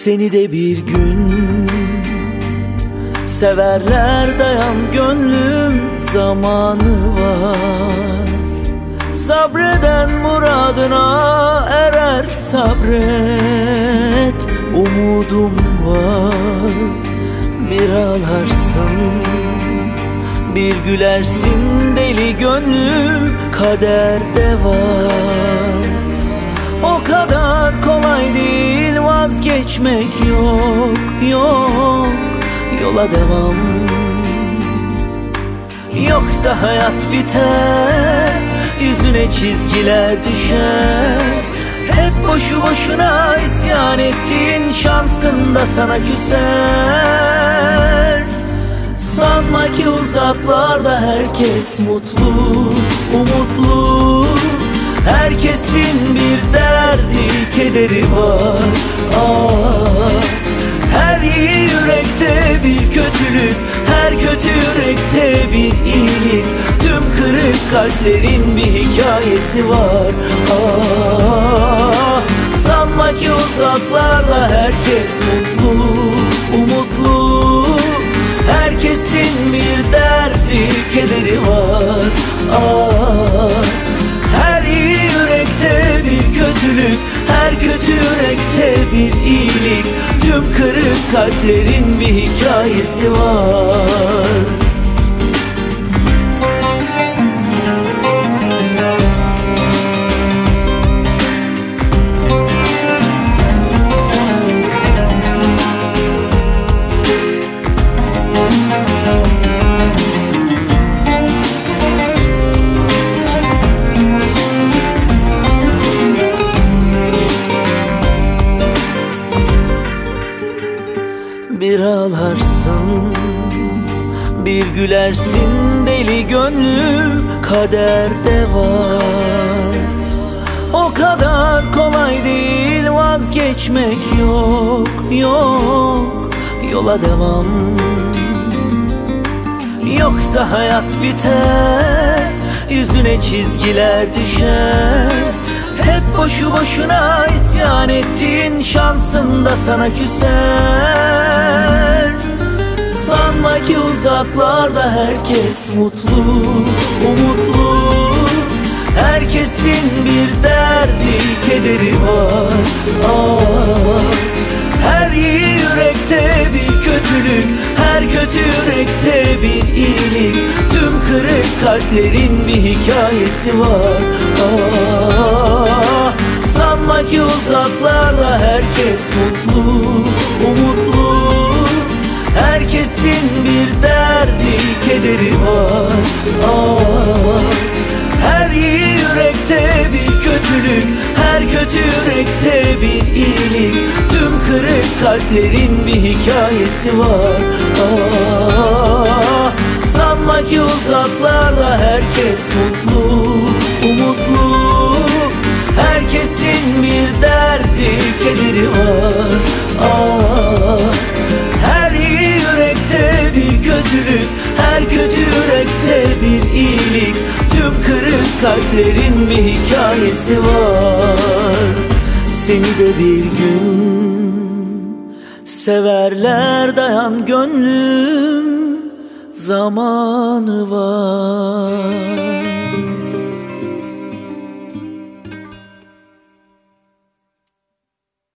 Seni de bir gün severler, dayan gönlüm, zamanı var. Sabreden muradına erer, sabret, umudum var. Bir ağlarsın, bir gülersin, deli gönlüm kaderde var. O kadar kolay değil, vazgeçmek yok, yok, yola devam. Yoksa hayat biter, yüzüne çizgiler düşer. Hep boşu boşuna isyan ettiğin şansın da sana küser. Sanma ki uzaklarda herkes mutlu, umutlu. Herkesin bir derdi, kederi var. Her iyi yürekte bir kötülük, her kötü yürekte bir iyilik. Tüm kırık kalplerin bir hikayesi var. Sanma ki uzaklarla herkes mutlu, umutlu. Herkesin bir derdi, kederi var. Her iyi yürekte bir kötülük, her kötü yürekte bir iyilik. Tüm kırık kalplerin bir hikayesi var. Bir ağlarsın, bir gülersin, deli gönlüm kaderde var. O kadar kolay değil, vazgeçmek yok, yok, yola devam. Yoksa hayat biter, yüzüne çizgiler düşer. Hep boşu boşuna isyan ettiğin şansın da sana küser. Sanma ki uzaklarda herkes mutlu, umutlu. Herkesin bir derdi, kederi var. Her iyi yürekte bir kötülük, her kötü yürekte bir iyilik. Tüm kırık kalplerin bir hikayesi var. Sanma ki uzaklarla herkes mutlu, umutlu. Herkesin bir derdi, kederi var. Her iyi yürekte bir kötülük, her kötü yürekte bir iyilik. Tüm kırık kalplerin bir hikayesi var. Sanma ki uzaklarla herkes mutlu, umutlu. Herkesin bir derdi, kederi var. Her iyi yürekte bir kötülük, her kötü yürekte bir iyilik. Tüm kırık kalplerin bir hikayesi var. Seni de bir gün severler, dayan gönlüm, zamanı var.